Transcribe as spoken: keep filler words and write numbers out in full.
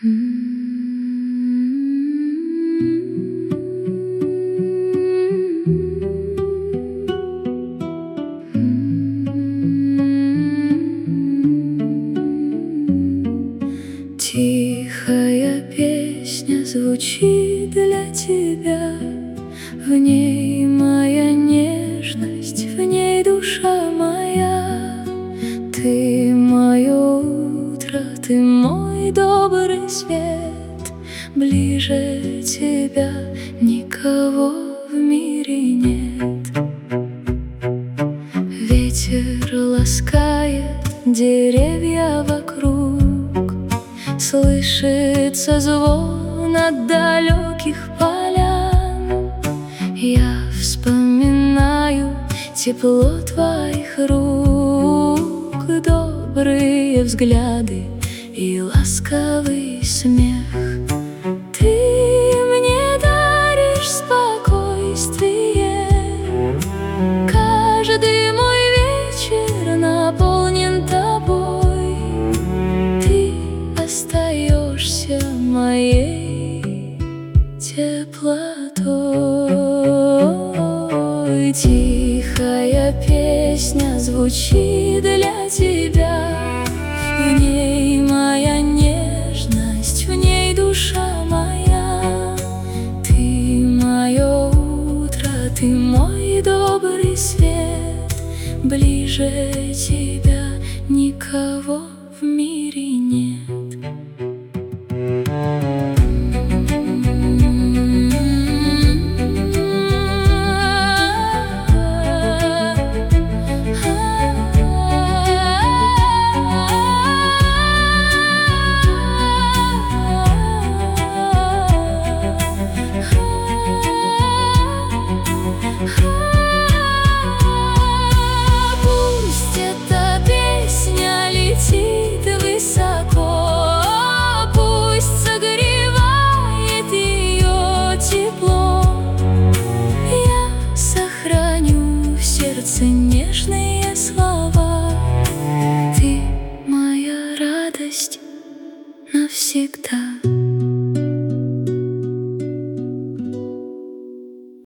Тихая песня звучит для тебя, в ней моя нежность, в ней душа моя. Ты мое утро, ты мой добрый свет, ближе тебя никого в мире нет. Ветер ласкает деревья вокруг, слышится звон от далеких полян. Я вспоминаю тепло твоих рук, добрые взгляды и ласковый смех. Ты мне даришь спокойствие, каждый мой вечер наполнен тобой. Ты остаешься моей теплотой. Тихая песня звучит для тебя, в ней моя нежность, в ней душа моя. Ты мое утро, ты мой добрый свет, ближе тебя никого в мире нет. Пусть эта песня летит высоко, пусть согревает ее тепло. Я сохраню в сердце нежные слова. Ты моя радость навсегда.